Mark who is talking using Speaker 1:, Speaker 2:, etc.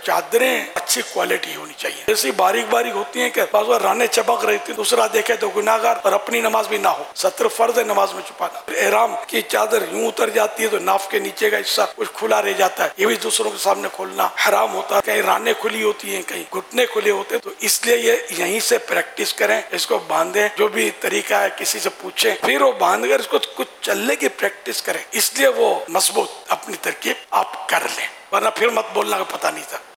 Speaker 1: चादरें अच्छी क्वालिटी होनी चाहिए। ऐसी बारीक बारीक होती हैं कि बाज़ राने चमक रही थी, दूसरा देखे तो गुनाहगार और अपनी नमाज भी ना हो। सत्र फर्ज है नमाज में छुपाना। एहराम की चादर यूं उतर जाती है तो नाफ के नीचे का हिस्सा कुछ खुला रह जाता है, ये भी दूसरों के सामने खोलना हराम होता है। कहीं राने खुली होती है, कहीं घुटने खुले होते हैं, तो इसलिए ये यहीं से प्रैक्टिस करें, इसको बांधे। जो भी तरीका है किसी से पूछे, फिर वो बांध कर इसको कुछ चलने की प्रैक्टिस करें, इसलिए वो मजबूत अपनी तरकीब आप कर लें, वरना फिर मत बोलना का पता नहीं था।